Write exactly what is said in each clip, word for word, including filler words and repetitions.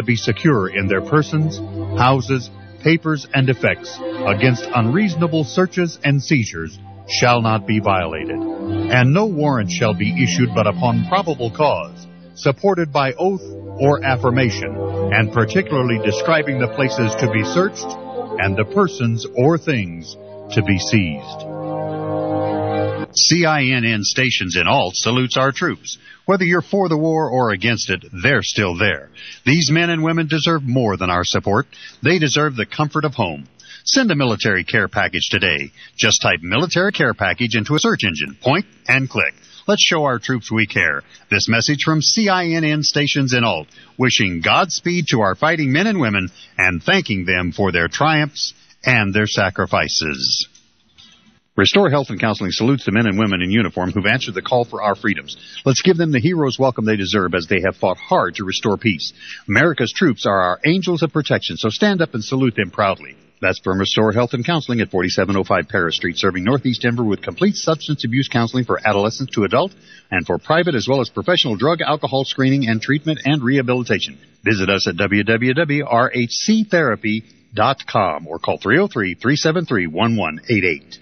be secure in their persons, houses, papers, and effects against unreasonable searches and seizures shall not be violated, and no warrant shall be issued but upon probable cause, supported by oath or affirmation, and particularly describing the places to be searched and the persons or things to be seized. C I N N Stations in Alt salutes our troops. Whether you're for the war or against it, they're still there. These men and women deserve more than our support. They deserve the comfort of home. Send a military care package today. Just type military care package into a search engine, point, and click. Let's show our troops we care. This message from C I N N Stations in Alt, wishing Godspeed to our fighting men and women and thanking them for their triumphs and their sacrifices. Restore Health and Counseling salutes the men and women in uniform who've answered the call for our freedoms. Let's give them the hero's welcome they deserve as they have fought hard to restore peace. America's troops are our angels of protection, so stand up and salute them proudly. That's from Restore Health and Counseling at forty-seven oh five Paris Street, serving Northeast Denver with complete substance abuse counseling for adolescents to adult and for private as well as professional drug, alcohol screening and treatment and rehabilitation. Visit us at w w w dot r h c therapy dot com or call three oh three, three seven three, one one eight eight.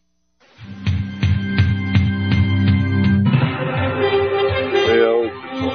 Well,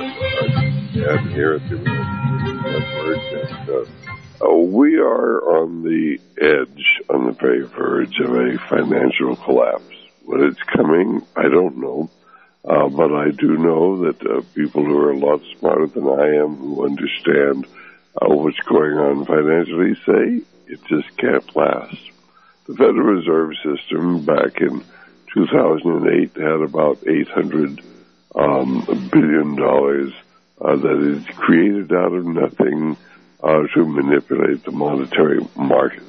I'm here at the network, and uh, uh, we are on the edge, on the very verge of a financial collapse. When it's coming, I don't know, uh, but I do know that uh, people who are a lot smarter than I am, who understand uh, what's going on financially, say it just can't last. The Federal Reserve System back in two thousand eight had about eight hundred um, billion dollars uh, that is created out of nothing uh, to manipulate the monetary markets.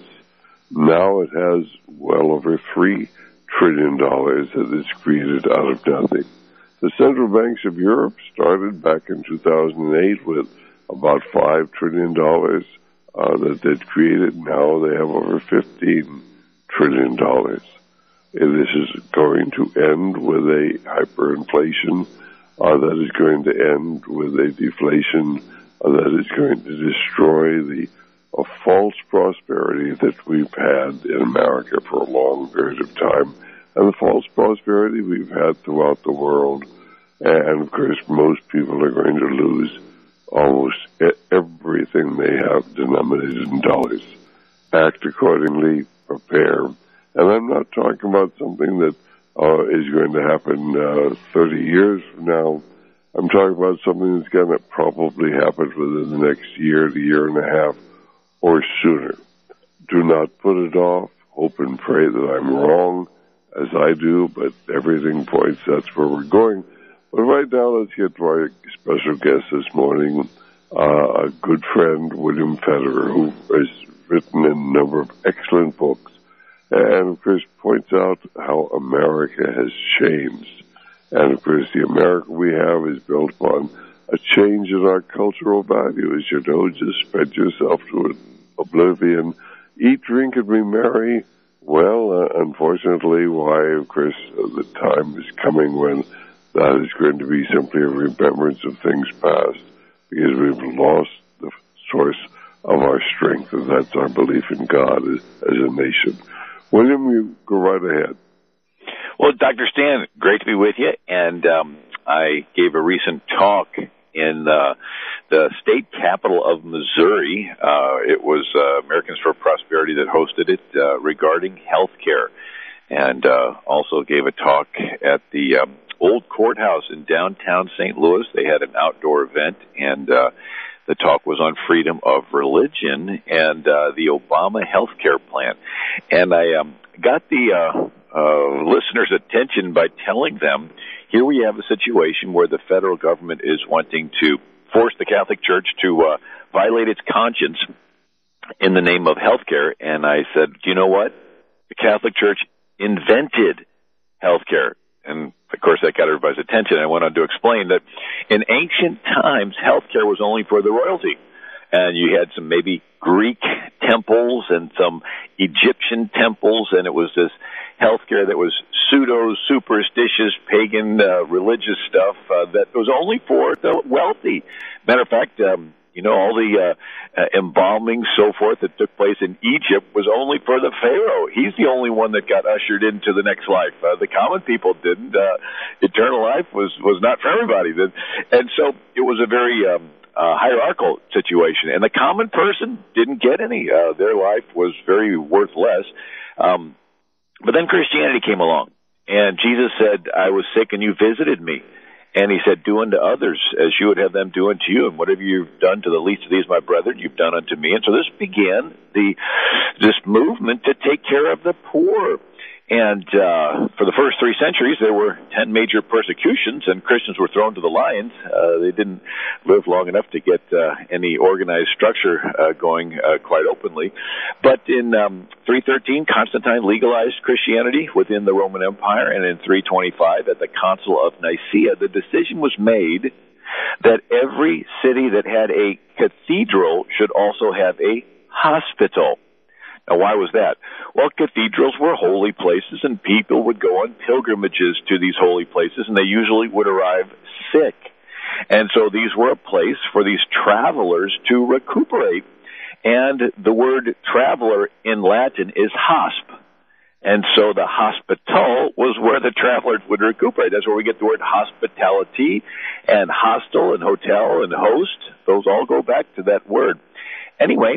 Now it has well over three trillion dollars that is created out of nothing. The central banks of Europe started back in two thousand eight with about five trillion dollars uh, that they'd created. Now they have over fifteen trillion dollars. This is going to end with a hyperinflation uh, that is going to end with a deflation uh, that is going to destroy the uh, false prosperity that we've had in America for a long period of time, and the false prosperity we've had throughout the world. And, of course, most people are going to lose almost everything they have denominated in dollars. Act accordingly, prepare. And I'm not talking about something that uh, is going to happen uh, thirty years from now. I'm talking about something that's going to probably happen within the next year to year and a half or sooner. Do not put it off. Hope and pray that I'm wrong, as I do, but everything points that's where we're going. But right now, let's get to our special guest this morning, uh, a good friend, William Federer, who has written a number of excellent books, and, of course, points out how America has changed. And, of course, the America we have is built upon a change in our cultural values. You know, just spread yourself to oblivion, eat, drink, and be merry. Well, uh, unfortunately, why, of course, uh, the time is coming when that is going to be simply a remembrance of things past, because we've lost the source of our strength, and that's our belief in God as, as a nation. William, you go right ahead. Well, Doctor Stan, great to be with you. And um, I gave a recent talk in uh, the state capital of Missouri. Uh, it was uh, Americans for Prosperity that hosted it uh, regarding health care. And uh, also gave a talk at the um, old courthouse in downtown Saint Louis. They had an outdoor event, and uh, the talk was on freedom of religion and uh, the Obama health care plan. And I um, got the uh, uh, listeners' attention by telling them, here we have a situation where the federal government is wanting to force the Catholic Church to uh, violate its conscience in the name of health care. And I said, do you know what? The Catholic Church invented health care. And, of course, that got everybody's attention. I went on to explain that in ancient times, healthcare was only for the royalty. And you had some maybe Greek temples and some Egyptian temples, and it was this healthcare that was pseudo-superstitious, pagan, uh, religious stuff uh, that was only for the wealthy. Matter of fact, um, You know, all the uh, uh, embalming, so forth, that took place in Egypt was only for the Pharaoh. He's the only one that got ushered into the next life. Uh, the common people didn't. Uh, eternal life was, was not for everybody. And so it was a very um, uh, hierarchical situation. And the common person didn't get any. Uh, their life was very worth less. Um, but then Christianity came along. And Jesus said, I was sick and you visited me. And he said, do unto others as you would have them do unto you. And whatever you've done to the least of these, my brethren, you've done unto me. And so this began the this movement to take care of the poor. And uh, for the first three centuries, there were ten major persecutions, and Christians were thrown to the lions. Uh, they didn't live long enough to get uh, any organized structure uh, going uh, quite openly. But in um, three thirteen, Constantine legalized Christianity within the Roman Empire, and in three twenty-five, at the Council of Nicaea, the decision was made that every city that had a cathedral should also have a hospital. Now, why was that? Well, cathedrals were holy places, and people would go on pilgrimages to these holy places, and they usually would arrive sick. And so these were a place for these travelers to recuperate. And the word traveler in Latin is hosp. And so the hospital was where the travelers would recuperate. That's where we get the word hospitality, and hostel and hotel and host. Those all go back to that word. Anyway,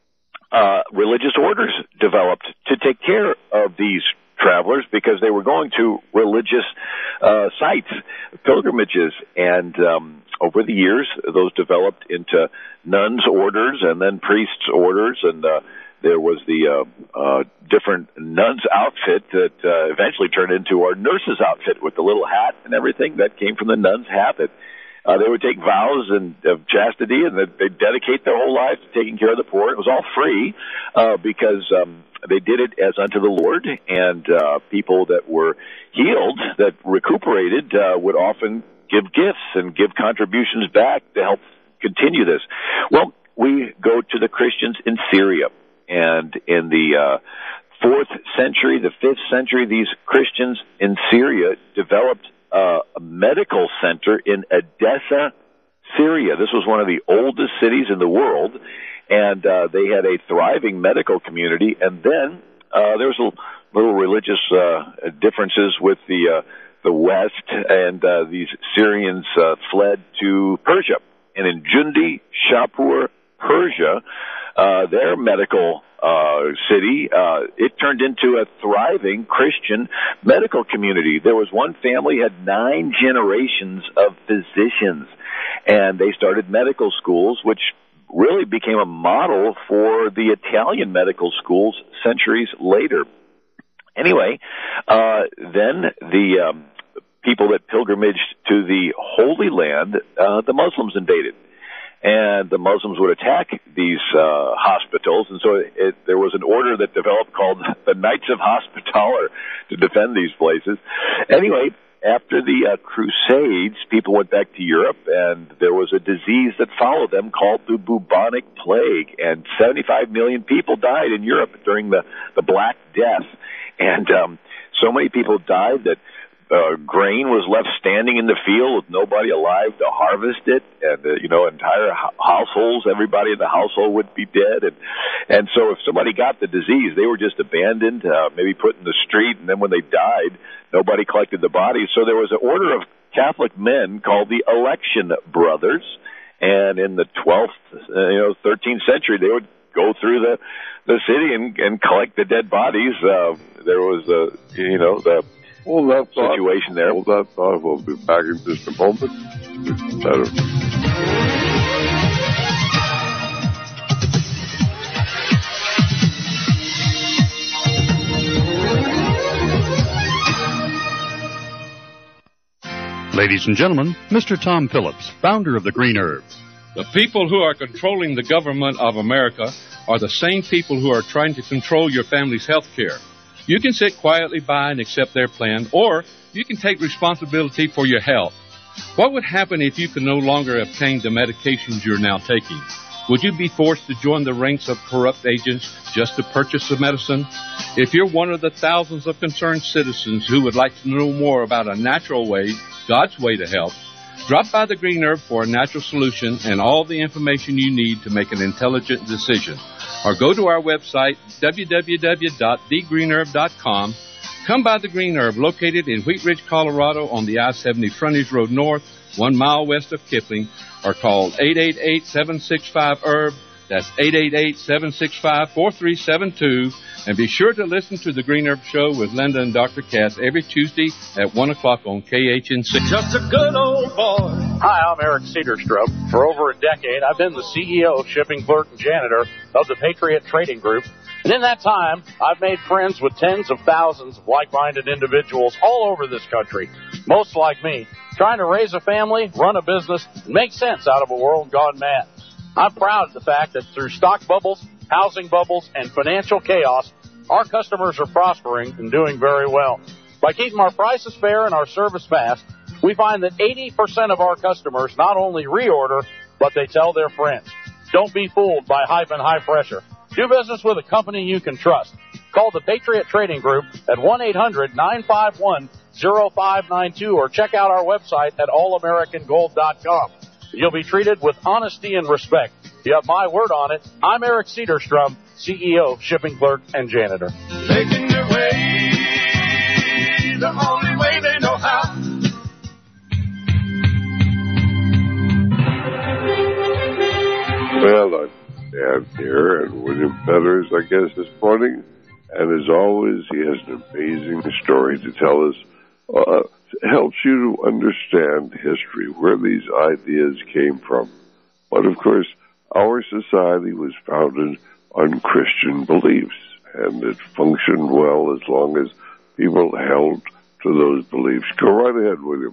Uh, religious orders developed to take care of these travelers because they were going to religious uh, sites, pilgrimages, and um, over the years, those developed into nuns' orders and then priests' orders, and uh, there was the uh, uh, different nuns' outfit that uh, eventually turned into our nurses' outfit with the little hat and everything that came from the nuns' habit. Uh, they would take vows and of chastity, and they'd dedicate their whole lives to taking care of the poor. It was all free uh, because um, they did it as unto the Lord, and uh, people that were healed, that recuperated, uh, would often give gifts and give contributions back to help continue this. Well, we go to the Christians in Syria, and in the uh, fourth century, the fifth century, these Christians in Syria developed Uh, a medical center in Edessa, Syria. This was one of the oldest cities in the world, and uh, they had a thriving medical community. And then uh, there was a little religious uh, differences with the uh, the West, and uh, these Syrians uh, fled to Persia. And in Jundi, Shapur, Persia, uh, their medical uh, city, uh, it turned into a thriving Christian medical community. There was one family had nine generations of physicians, and they started medical schools, which really became a model for the Italian medical schools centuries later. Anyway, uh, then the um, people that pilgrimaged to the Holy Land, uh, the Muslims invaded. And the Muslims would attack these uh, hospitals, and so it, it, there was an order that developed called the Knights of Hospitaller to defend these places. Anyway, after the uh, Crusades, people went back to Europe, and there was a disease that followed them called the bubonic plague, and seventy-five million people died in Europe during the, the Black Death. And um, so many people died that Uh, grain was left standing in the field with nobody alive to harvest it, and uh, you know, entire ho- households, everybody in the household would be dead, and and so if somebody got the disease, they were just abandoned, uh, maybe put in the street, and then when they died, nobody collected the bodies. So there was an order of Catholic men called the Election Brothers, and in the twelfth, uh, you know, thirteenth century, they would go through the the city and, and collect the dead bodies. Uh, there was, uh, you know, the Well, that thought, situation there. Well, that thought. We'll be back in just a moment. Better. Ladies and gentlemen, Mister Tom Phillips, founder of the Green Herb. The people who are controlling the government of America are the same people who are trying to control your family's health care. You can sit quietly by and accept their plan, or you can take responsibility for your health. What would happen if you could no longer obtain the medications you're now taking? Would you be forced to join the ranks of corrupt agents just to purchase the medicine? If you're one of the thousands of concerned citizens who would like to know more about a natural way, God's way to health, Drop by the Green Herb for a natural solution and all the information you need to make an intelligent decision. Or go to our website, w w w dot the green herb dot com. Come by the Green Herb, located in Wheat Ridge, Colorado, on the I seventy Frontage Road North, one mile west of Kipling, or call eight eight eight, seven six five, herb. That's eight eight eight, seven six five, four three seven two. And be sure to listen to the Green Herb Show with Linda and Doctor Cass every Tuesday at one o'clock on K H N C. Just a good old boy. Hi, I'm Eric Cedarstrom. For over a decade, I've been the C E O, shipping clerk, and janitor of the Patriot Trading Group. And in that time, I've made friends with tens of thousands of like-minded individuals all over this country, most like me, trying to raise a family, run a business, and make sense out of a world gone mad. I'm proud of the fact that through stock bubbles, housing bubbles, and financial chaos, our customers are prospering and doing very well. By keeping our prices fair and our service fast, we find that eighty percent of our customers not only reorder, but they tell their friends. Don't be fooled by hype and high pressure. Do business with a company you can trust. Call the Patriot Trading Group at one eight hundred, nine five one, oh five nine two or check out our website at all american gold dot com. You'll be treated with honesty and respect. You have my word on it. I'm Eric Cedarstrom, C E O, shipping clerk, and janitor. Making their way the only way they know how. Well, I'm Dan here, and William Fetters, I guess, this morning. And as always, he has an amazing story to tell us. Uh, helps you to understand history, where these ideas came from. But, of course, our society was founded on Christian beliefs, and it functioned well as long as people held to those beliefs. Go right ahead, William.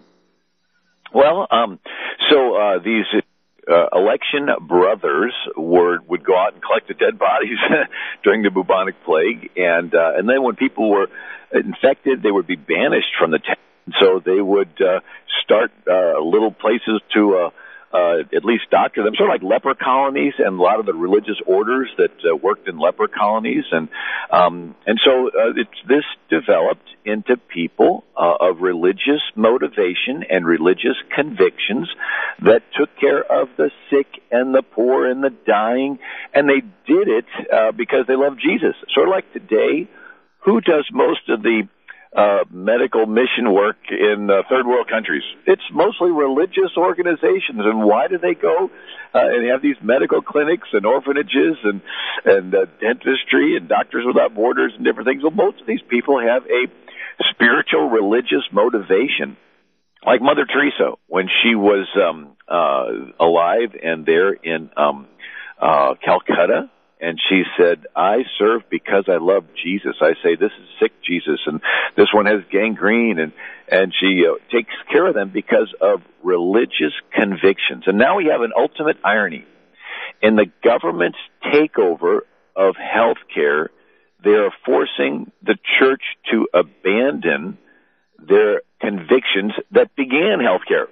Well, um, so uh, these uh, election brothers were, would go out and collect the dead bodies during the bubonic plague, and uh, and then when people were infected, they would be banished from the town. So they would uh, start uh, little places to uh, uh, at least doctor them, sort of like leper colonies, and a lot of the religious orders that uh, worked in leper colonies, and um, and so uh, it's, this developed into people uh, of religious motivation and religious convictions that took care of the sick and the poor and the dying, and they did it uh, because they loved Jesus. Sort of like today, who does most of the Uh, medical mission work in uh, third world countries? It's mostly religious organizations. And why do they go uh, and have these medical clinics and orphanages and and uh, dentistry and Doctors Without Borders and different things? Well, most of these people have a spiritual religious motivation, like Mother Teresa when she was um, uh, alive and there in um, uh, Calcutta. And she said, I serve because I love Jesus. I say, this is sick Jesus, and this one has gangrene, and, and she uh, takes care of them because of religious convictions. And now we have an ultimate irony. In the government's takeover of health care, they are forcing the church to abandon their convictions that began health care.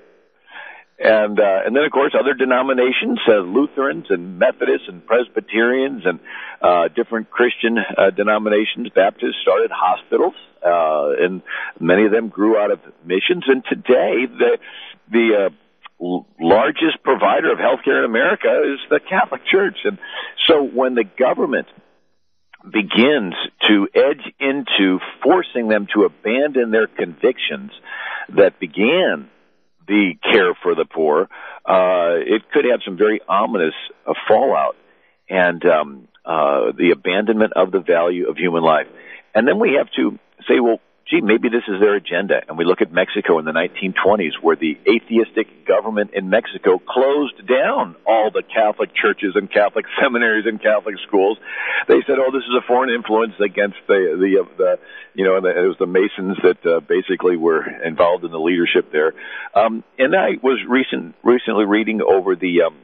And uh, and then, of course, other denominations, uh, Lutherans and Methodists and Presbyterians and uh, different Christian uh, denominations, Baptists, started hospitals, uh, and many of them grew out of missions. And today, the the uh, l- largest provider of healthcare in America is the Catholic Church. And so when the government begins to edge into forcing them to abandon their convictions that began the care for the poor, uh, it could have some very ominous uh, fallout and um, uh, the abandonment of the value of human life. And then we have to say, well, gee, maybe this is their agenda. And we look at Mexico in the nineteen twenties, where the atheistic government in Mexico closed down all the Catholic churches and Catholic seminaries and Catholic schools. They said, oh, this is a foreign influence against the, the, uh, the you know, it was the Masons that uh, basically were involved in the leadership there. Um, and I was recent, recently reading over the um,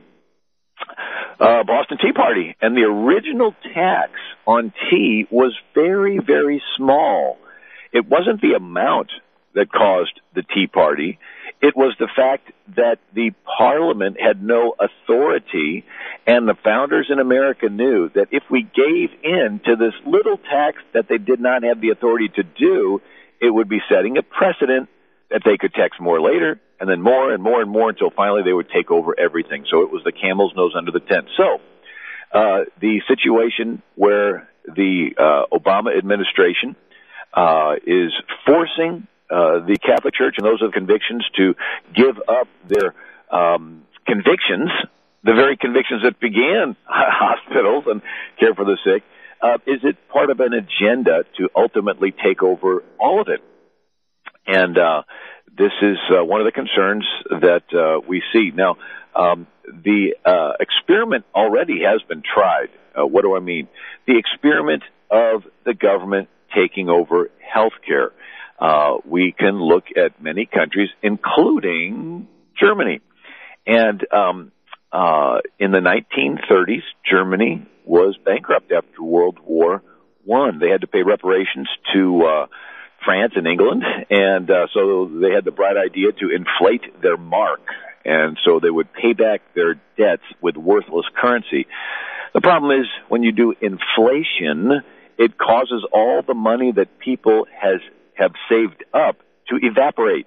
uh, Boston Tea Party, and the original tax on tea was very, very small. It wasn't the amount that caused the Tea Party. It was the fact that the Parliament had no authority, and the founders in America knew that if we gave in to this little tax that they did not have the authority to do, it would be setting a precedent that they could tax more later, and then more and more and more until finally they would take over everything. So it was the camel's nose under the tent. So uh, the situation where the uh, Obama administration uh, is forcing uh, the Catholic Church and those with convictions to give up their um, convictions, the very convictions that began hospitals and care for the sick, uh, is it part of an agenda to ultimately take over all of it? And uh, this is uh, one of the concerns that uh, we see. Now, um, the uh, experiment already has been tried. Uh, what do I mean? The experiment of the government taking over health care. Uh, we can look at many countries, including Germany. And um, uh, in the nineteen thirties, Germany was bankrupt after World War One. They had to pay reparations to uh, France and England, and uh, so they had the bright idea to inflate their mark, and so they would pay back their debts with worthless currency. The problem is when you do inflation, it causes all the money that people has have saved up to evaporate.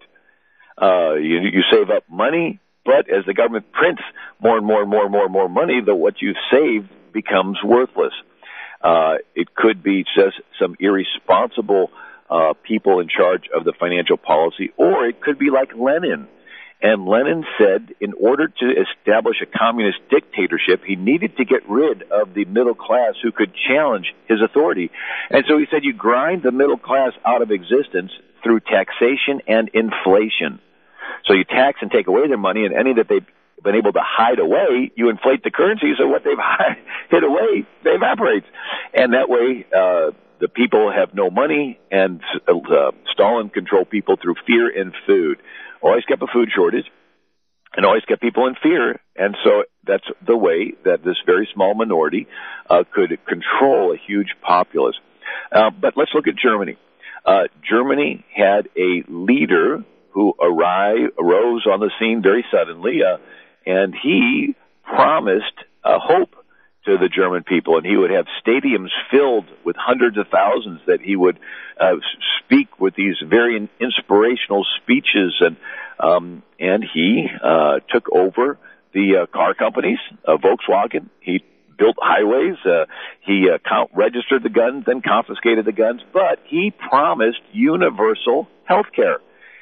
Uh, you, you save up money, but as the government prints more and more and more and more and more money, the what you've saved becomes worthless. Uh, it could be just some irresponsible uh, people in charge of the financial policy, or it could be like Lenin. And Lenin said in order to establish a communist dictatorship, he needed to get rid of the middle class who could challenge his authority. And so he said you grind the middle class out of existence through taxation and inflation. So you tax and take away their money, and any that they've been able to hide away, you inflate the currency, so what they've hid away evaporates. And that way, uh, the people have no money, and uh, Stalin controlled people through fear and food. Always kept a food shortage, and always kept people in fear. And so that's the way that this very small minority uh, could control a huge populace. Uh, but let's look at Germany. Uh, Germany had a leader who arrived, arose on the scene very suddenly, uh, and he promised uh, hope to the German people, and he would have stadiums filled with hundreds of thousands, that he would uh, speak with these very inspirational speeches, and um, and he uh, took over the uh, car companies, uh, Volkswagen. He built highways. Uh, he uh, count, registered the guns, then confiscated the guns, but he promised universal health care.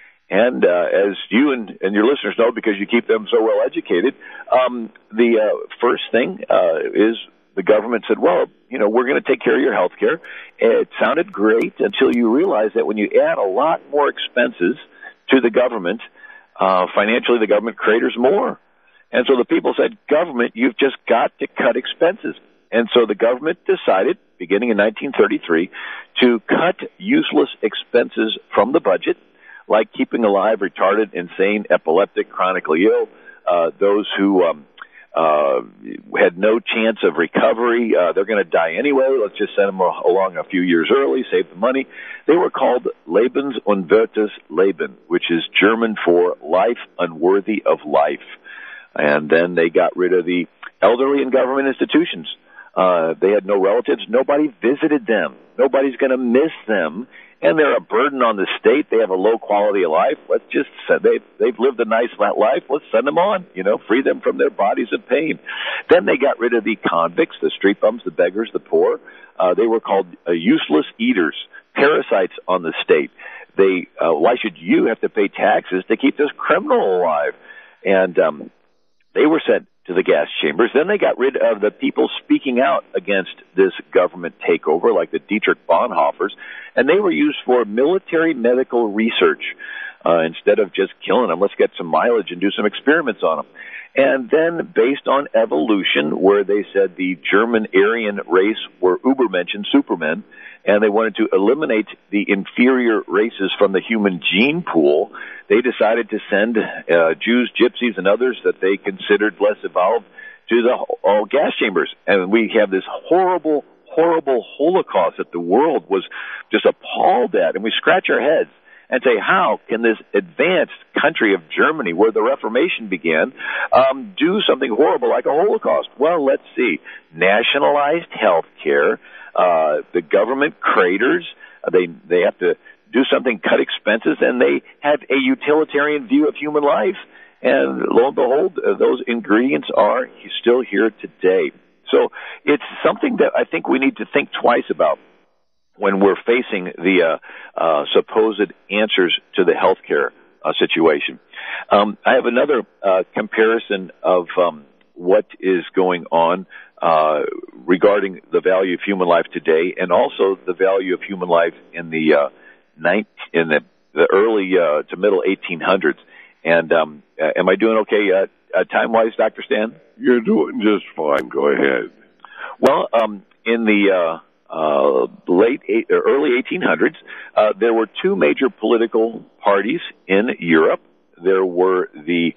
And uh, as you and, and your listeners know, because you keep them so well educated, um, the uh, first thing uh, is the government said, well, you know, we're going to take care of your health care. It sounded great until you realize that when you add a lot more expenses to the government, uh, financially the government craters more. And so the people said, government, you've just got to cut expenses. And so the government decided, beginning in nineteen thirty-three, to cut useless expenses from the budget, like keeping alive retarded, insane, epileptic, chronically ill, uh, those who um, uh, had no chance of recovery. Uh, they're going to die anyway. Let's just send them along a few years early, save the money. They were called Lebensunwertes Leben, which is German for life unworthy of life. And then they got rid of the elderly in government institutions. Uh, they had no relatives. Nobody visited them. Nobody's going to miss them. And they're a burden on the state. They have a low quality of life. Let's just say they, they've lived a nice life. Let's send them on, you know, free them from their bodies of pain. Then they got rid of the convicts, the street bums, the beggars, the poor. Uh, they were called uh, useless eaters, parasites on the state. They, uh, why should you have to pay taxes to keep this criminal alive? And, um, they were sent to the gas chambers. Then they got rid of the people speaking out against this government takeover, like the Dietrich Bonhoeffers, and they were used for military medical research. Uh, instead of just killing them, let's get some mileage and do some experiments on them. And then based on evolution, where they said the German Aryan race were Ubermenschen, supermen, and they wanted to eliminate the inferior races from the human gene pool, they decided to send uh, Jews, gypsies, and others that they considered less evolved to the all gas chambers. And we have this horrible, horrible Holocaust that the world was just appalled at. And we scratch our heads and say, how can this advanced country of Germany, where the Reformation began, um, do something horrible like a Holocaust? Well, let's see. Nationalized health care. Uh, the government craters. Uh, they they have to do something, cut expenses, and they had a utilitarian view of human life. And lo and behold, uh, those ingredients are still here today. So it's something that I think we need to think twice about when we're facing the uh, uh, supposed answers to the healthcare uh, situation. Um, I have another uh, comparison of um, what is going on uh, regarding the value of human life today, and also the value of human life in the uh, ninth, in the, the early uh, to middle eighteen hundreds. And um, uh, am I doing okay uh, uh, time-wise, Doctor Stan? You're doing just fine. Go ahead. Well, um, in the uh, uh, late, eight, early eighteen hundreds, uh, there were two major political parties in Europe. There were the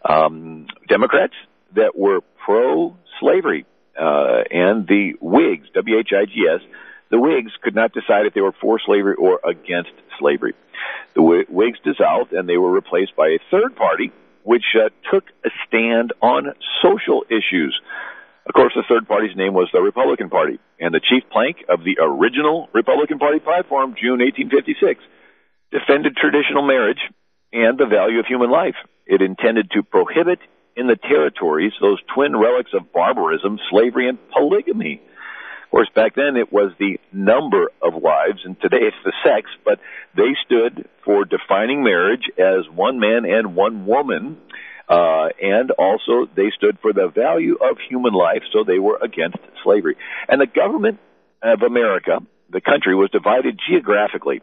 um, Democrats that were pro-slavery, uh, and the Whigs, W H I G S. The Whigs could not decide if they were for slavery or against slavery. The Whigs dissolved, and they were replaced by a third party, which uh, took a stand on social issues. Of course, the third party's name was the Republican Party, and the chief plank of the original Republican Party platform, June eighteen fifty-six, defended traditional marriage and the value of human life. It intended to prohibit in the territories those twin relics of barbarism, slavery, and polygamy. Of course, back then it was the number of wives, and today it's the sex, but they stood for defining marriage as one man and one woman, uh, and also they stood for the value of human life, so they were against slavery. And the government of America, the country, was divided geographically.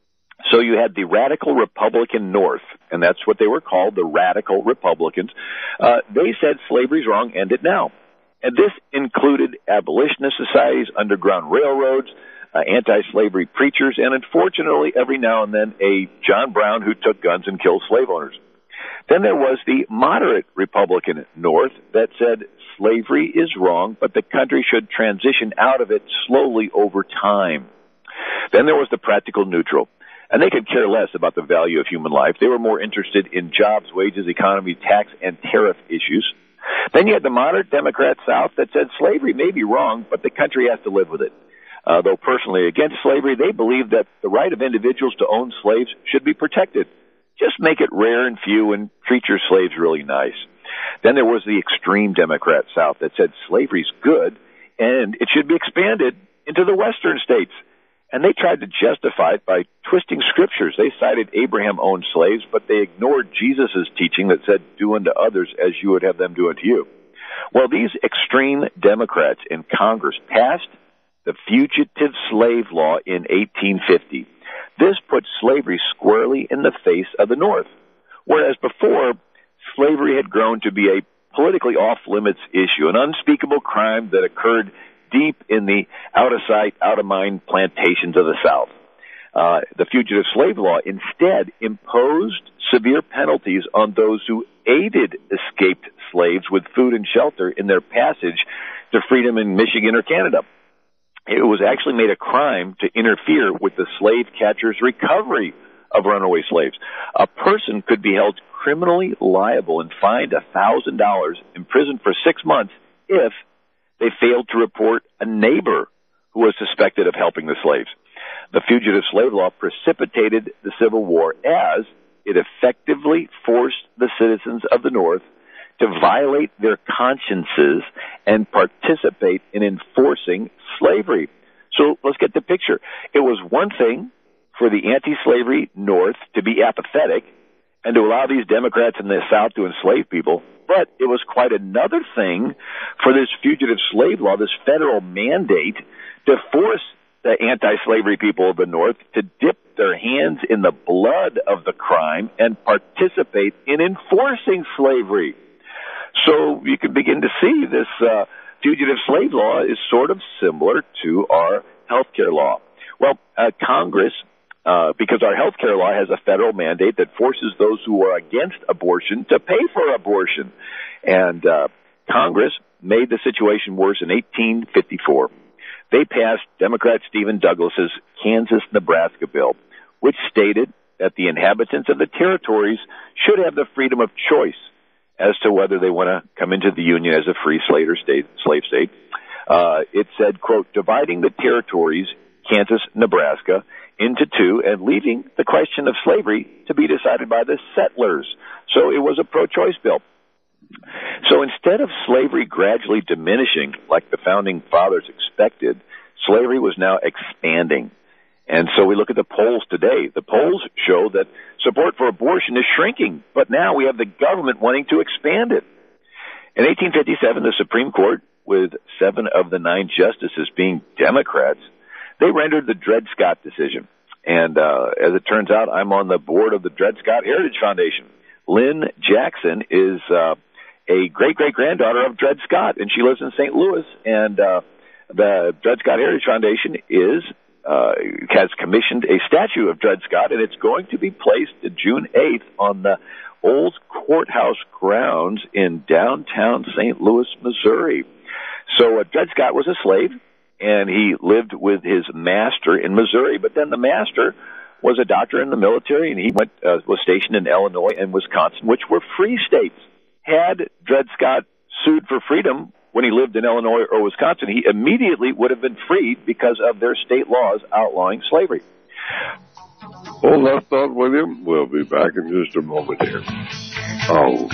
So you had the radical Republican North, and that's what they were called, the radical Republicans. Uh, they said slavery's wrong, end it now. And this included abolitionist societies, underground railroads, uh, anti-slavery preachers, and unfortunately, every now and then, a John Brown who took guns and killed slave owners. Then there was the moderate Republican North that said slavery is wrong, but the country should transition out of it slowly over time. Then there was the practical neutral, and they could care less about the value of human life. They were more interested in jobs, wages, economy, tax, and tariff issues. Then you had the moderate Democrat South that said slavery may be wrong, but the country has to live with it. Uh, though personally against slavery, they believe that the right of individuals to own slaves should be protected. Just make it rare and few and treat your slaves really nice. Then there was the extreme Democrat South that said slavery's good and it should be expanded into the western states. And they tried to justify it by twisting scriptures. They cited Abraham owned slaves, but they ignored Jesus' teaching that said, do unto others as you would have them do unto you. Well, these extreme Democrats in Congress passed the Fugitive Slave Law in eighteen fifty. This put slavery squarely in the face of the North. Whereas before, slavery had grown to be a politically off-limits issue, an unspeakable crime that occurred deep in the out-of-sight, out-of-mind plantations of the South. Uh, the Fugitive Slave Law instead imposed severe penalties on those who aided escaped slaves with food and shelter in their passage to freedom in Michigan or Canada. It was actually made a crime to interfere with the slave catcher's recovery of runaway slaves. A person could be held criminally liable and fined one thousand dollars, imprisoned for six months if they failed to report a neighbor who was suspected of helping the slaves. The Fugitive Slave Law precipitated the Civil War as it effectively forced the citizens of the North to violate their consciences and participate in enforcing slavery. So let's get the picture. It was one thing for the anti-slavery North to be apathetic and to allow these Democrats in the South to enslave people, but it was quite another thing for this Fugitive Slave Law, this federal mandate, to force the anti-slavery people of the North to dip their hands in the blood of the crime and participate in enforcing slavery. So you can begin to see this uh, Fugitive Slave Law is sort of similar to our healthcare law. Well, uh, Congress, uh, because our healthcare law has a federal mandate that forces those who are against abortion to pay for abortion. And uh, Congress made the situation worse in eighteen fifty-four. They passed Democrat Stephen Douglas's Kansas-Nebraska bill, which stated that the inhabitants of the territories should have the freedom of choice as to whether they want to come into the Union as a free slave state. Slave state. Uh, it said, quote, dividing the territories, Kansas, Nebraska, into two and leaving the question of slavery to be decided by the settlers. So it was a pro-choice bill. So instead of slavery gradually diminishing like the founding fathers expected, slavery was now expanding. And so we look at the polls today. The polls show that support for abortion is shrinking, but now we have the government wanting to expand it. In eighteen fifty-seven, the Supreme Court, with seven of the nine justices being Democrats, they rendered the Dred Scott decision. And uh, as it turns out, I'm on the board of the Dred Scott Heritage Foundation. Lynn Jackson is uh, a great-great-granddaughter of Dred Scott, and she lives in Saint Louis. And uh, the Dred Scott Heritage Foundation is uh, has commissioned a statue of Dred Scott, and it's going to be placed June eighth on the old courthouse grounds in downtown Saint Louis, Missouri. So uh, Dred Scott was a slave, and he lived with his master in Missouri. But then the master was a doctor in the military, and he went uh, was stationed in Illinois and Wisconsin, which were free states. Had Dred Scott sued for freedom when he lived in Illinois or Wisconsin, he immediately would have been freed because of their state laws outlawing slavery. Hold that thought, William. We'll be back in just a moment here. Oh.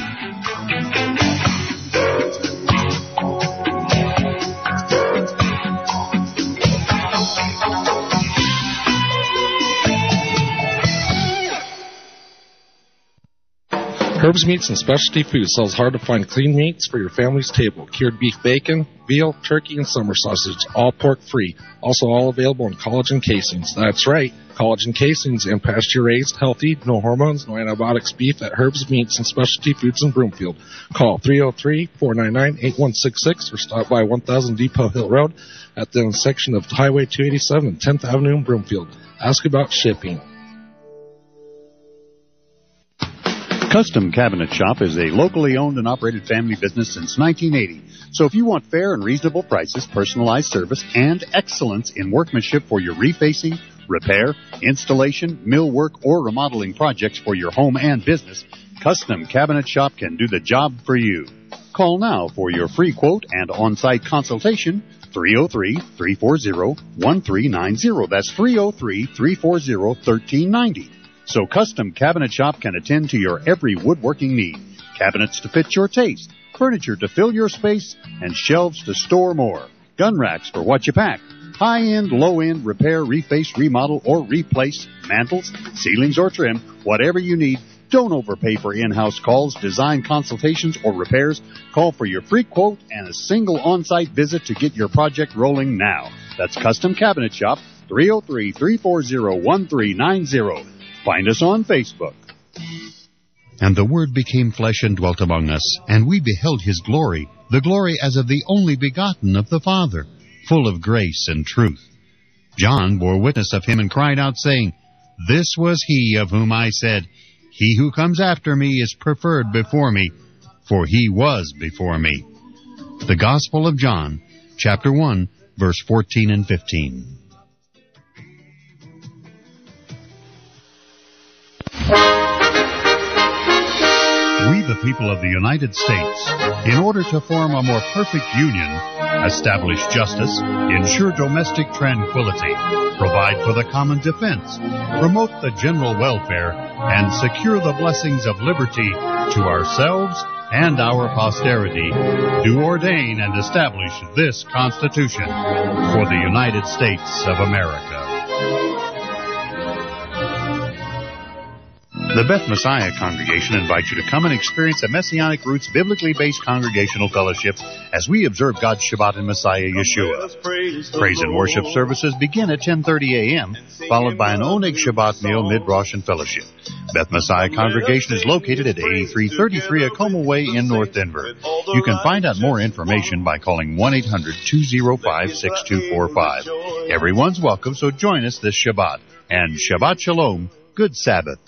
Herb's Meats and Specialty Foods sells hard-to-find clean meats for your family's table. Cured beef bacon, veal, turkey, and summer sausage, all pork-free. Also all available in collagen casings. That's right, collagen casings and pasture-raised, healthy, no hormones, no antibiotics beef at Herb's Meats and Specialty Foods in Broomfield. Call three oh three, four nine nine, eight one six six or stop by one thousand Depot Hill Road at the intersection of Highway two eighty-seven and tenth Avenue in Broomfield. Ask about shipping. Custom Cabinet Shop is a locally owned and operated family business since nineteen eighty. So if you want fair and reasonable prices, personalized service, and excellence in workmanship for your refacing, repair, installation, millwork, or remodeling projects for your home and business, Custom Cabinet Shop can do the job for you. Call now for your free quote and on-site consultation, three oh three, three four zero, one three nine zero. That's three oh three, three four zero, one three nine zero. So Custom Cabinet Shop can attend to your every woodworking need. Cabinets to fit your taste, furniture to fill your space, and shelves to store more. Gun racks for what you pack. High-end, low-end, repair, reface, remodel, or replace, mantles, ceilings, or trim, whatever you need. Don't overpay for in-house calls, design consultations, or repairs. Call for your free quote and a single on-site visit to get your project rolling now. That's Custom Cabinet Shop, three oh three, three four zero, one three nine zero. Find us on Facebook. And the Word became flesh and dwelt among us, and we beheld His glory, the glory as of the only begotten of the Father, full of grace and truth. John bore witness of Him and cried out, saying, This was He of whom I said, He who comes after me is preferred before me, for He was before me. The Gospel of John, chapter one, verse fourteen and fifteen. We, the people of the United States, in order to form a more perfect union, establish justice, ensure domestic tranquility, provide for the common defense, promote the general welfare, and secure the blessings of liberty to ourselves and our posterity, do ordain and establish this Constitution for the United States of America. The Beth Messiah Congregation invites you to come and experience a Messianic Roots biblically based congregational fellowship as we observe God's Shabbat in Messiah Yeshua. Praise and worship services begin at ten thirty a.m., followed by an Oneg Shabbat meal, mid-Rosh, and fellowship. Beth Messiah Congregation is located at eighty-three thirty-three Acoma Way in North Denver. You can find out more information by calling one eight hundred, two oh five, six two four five. Everyone's welcome, so join us this Shabbat. And Shabbat Shalom, good Sabbath.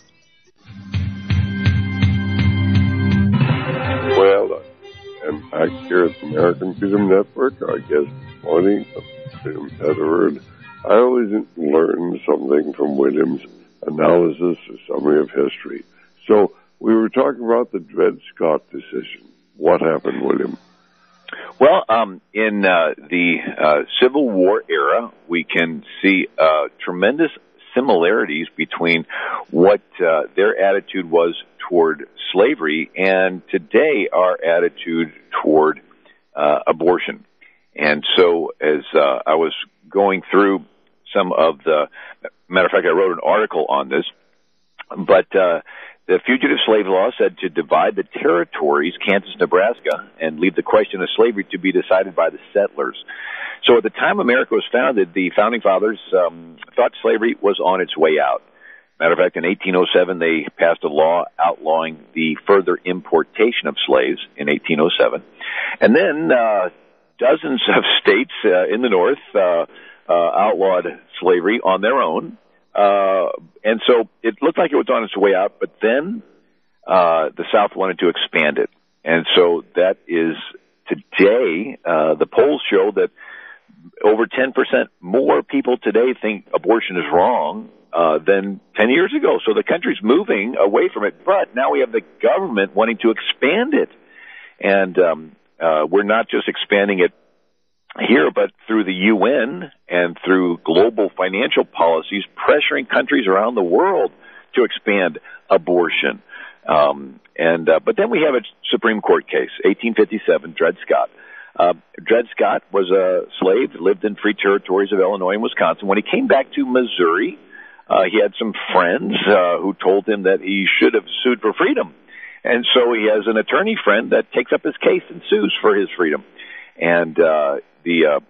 Well, I'm back here at the American Freedom Network. I guess morning of Freedom Edward. I always learn something from William's analysis or summary of history. So we were talking about the Dred Scott decision. What happened, William? Well, um, in uh, the uh, Civil War era, we can see uh, tremendous similarities between what uh, their attitude was toward slavery and today our attitude toward uh, abortion. And so as uh, I was going through some of the, matter of fact, I wrote an article on this, but uh, the fugitive slave law said to divide the territories, Kansas, Nebraska, and leave the question of slavery to be decided by the settlers. So at the time America was founded, the Founding Fathers um, thought slavery was on its way out. Matter of fact, in eighteen oh seven, they passed a law outlawing the further importation of slaves in eighteen oh seven. And then uh, dozens of states uh, in the North uh, uh, outlawed slavery on their own. Uh, and so it looked like it was on its way out, but then uh, the South wanted to expand it. And so that is today, uh, the polls show that over ten percent more people today think abortion is wrong uh, than ten years ago. So the country's moving away from it, but now we have the government wanting to expand it. And um, uh, we're not just expanding it here, but through the U N and through global financial policies, pressuring countries around the world to expand abortion. Um, and uh, but then we have a Supreme Court case, eighteen fifty-seven, Dred Scott. Uh, Dred Scott was a slave, lived in free territories of Illinois and Wisconsin. When he came back to Missouri, uh, he had some friends uh, who told him that he should have sued for freedom. And so he has an attorney friend that takes up his case and sues for his freedom. And uh, the uh,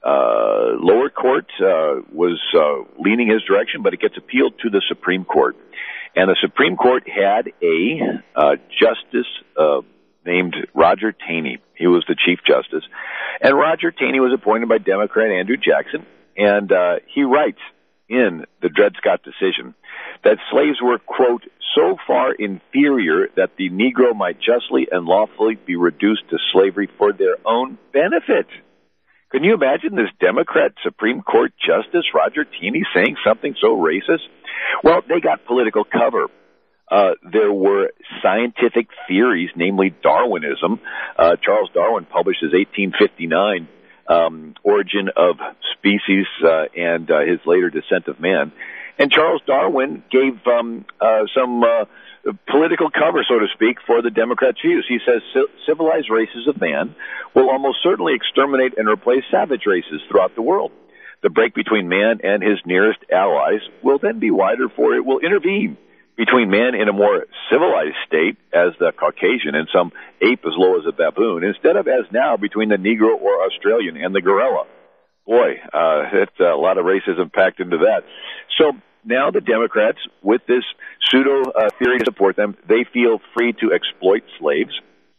uh, lower court uh, was uh, leaning his direction, but it gets appealed to the Supreme Court. And the Supreme Court had a uh, justice uh, named Roger Taney. He was the Chief Justice. And Roger Taney was appointed by Democrat Andrew Jackson. And uh, he writes in the Dred Scott decision that slaves were, quote, so far inferior that the Negro might justly and lawfully be reduced to slavery for their own benefit. Can you imagine this Democrat Supreme Court Justice, Roger Taney, saying something so racist? Well, they got political cover. Uh, there were scientific theories, namely Darwinism. Uh, Charles Darwin published his eighteen fifty-nine um, Origin of Species uh, and uh, his later Descent of Man. And Charles Darwin gave um, uh, some uh, political cover, so to speak, for the Democrats' views. He says civilized races of man will almost certainly exterminate and replace savage races throughout the world. The break between man and his nearest allies will then be wider, for it will intervene between man in a more civilized state, as the Caucasian, and some ape as low as a baboon, instead of as now between the Negro or Australian and the gorilla. Boy, uh, it's a lot of racism packed into that. So now the Democrats, with this pseudo uh, theory to support them, they feel free to exploit slaves.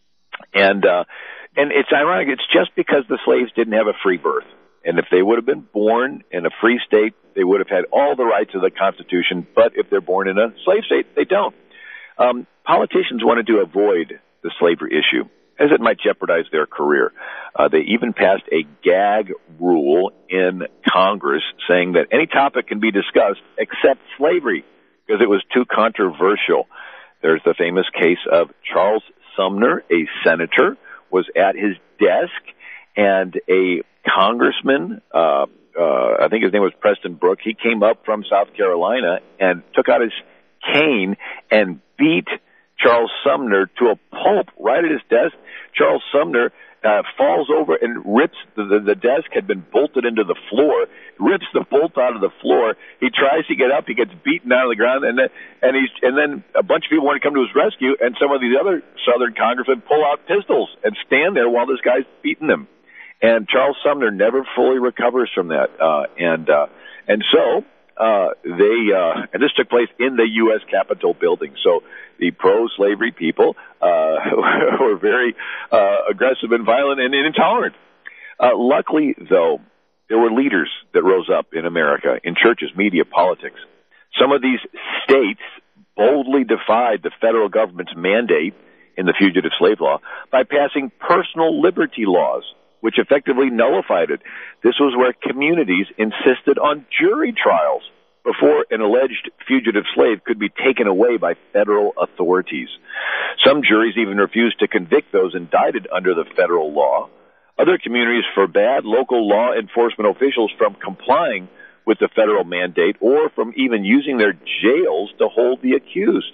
And uh, and it's ironic, it's just because the slaves didn't have a free birth. And if they would have been born in a free state, they would have had all the rights of the Constitution. But if they're born in a slave state, they don't. Um, politicians wanted to avoid the slavery issue, as it might jeopardize their career. Uh, they even passed a gag rule in Congress saying that any topic can be discussed except slavery, because it was too controversial. There's the famous case of Charles Sumner, a senator, was at his desk, and a congressman, uh, uh, I think his name was Preston Brooke, he came up from South Carolina and took out his cane and beat Charles Sumner to a pulp right at his desk. Charles Sumner uh, falls over and rips, the, the, the desk had been bolted into the floor, rips the bolt out of the floor. He tries to get up, he gets beaten out of the ground, and then, and he's, and then a bunch of people want to come to his rescue, and some of these other Southern congressmen pull out pistols and stand there while this guy's beating them. And Charles Sumner never fully recovers from that. Uh, and, uh, and so, uh, they, uh, and this took place in the U S Capitol building. So the pro-slavery people, uh, were very, uh, aggressive and violent and intolerant. Uh, luckily, though, there were leaders that rose up in America, in churches, media, politics. Some of these states boldly defied the federal government's mandate in the fugitive slave law by passing personal liberty laws, which effectively nullified it. This was where communities insisted on jury trials before an alleged fugitive slave could be taken away by federal authorities. Some juries even refused to convict those indicted under the federal law. Other communities forbade local law enforcement officials from complying with the federal mandate or from even using their jails to hold the accused.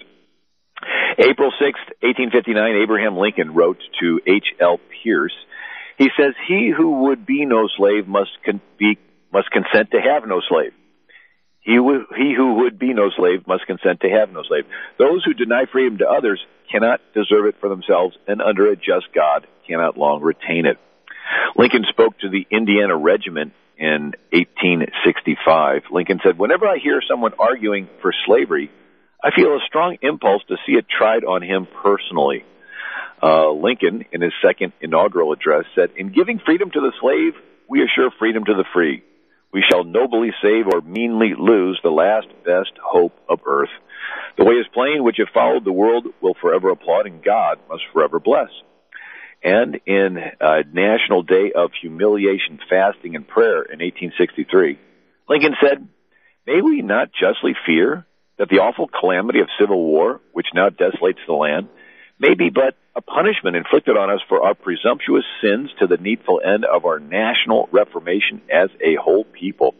April sixth, eighteen fifty-nine, Abraham Lincoln wrote to H L Pierce. He says, "He who would be no slave must con- be must consent to have no slave. He, w- he who would be no slave must consent to have no slave. Those who deny freedom to others cannot deserve it for themselves, and under a just God cannot long retain it." Lincoln spoke to the Indiana Regiment in eighteen sixty-five. Lincoln said, "Whenever I hear someone arguing for slavery, I feel a strong impulse to see it tried on him personally." Uh, Lincoln, in his second inaugural address, said, "In giving freedom to the slave, we assure freedom to the free. We shall nobly save or meanly lose the last best hope of earth. The way is plain, which if followed, the world will forever applaud, and God must forever bless." And in uh, National Day of Humiliation, Fasting, and Prayer in eighteen sixty-three, Lincoln said, "May we not justly fear that the awful calamity of civil war, which now desolates the land, may be but a punishment inflicted on us for our presumptuous sins to the needful end of our national reformation as a whole people."